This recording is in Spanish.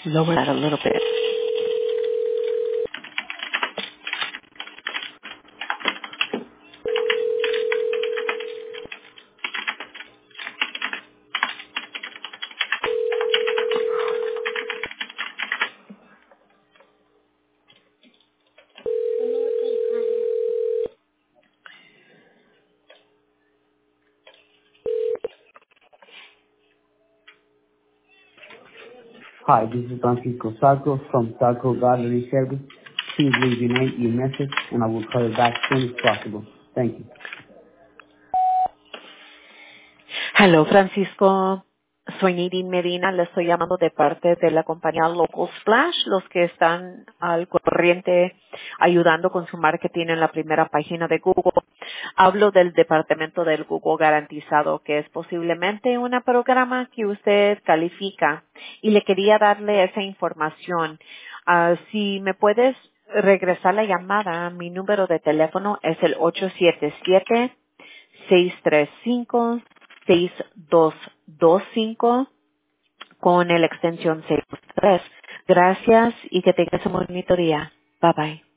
Lower that a little bit. Hi, this is Francisco Sarco from Sarco Gallery Service. Please leave your message and I will call you back as soon as possible. Thank you. Hello, Francisco. Soy Nadine Medina. Le estoy llamando de parte de la compañía Local Splash, los que están al corriente ayudando con su marketing en la primera página de Google. Hablo del departamento del Google garantizado, que es posiblemente un programa que usted califica, y le quería darle esa información. Si me puedes regresar la llamada, mi número de teléfono es el 877-635-6225 con la extensión 63. Gracias y que tengas un bonito día. Bye bye.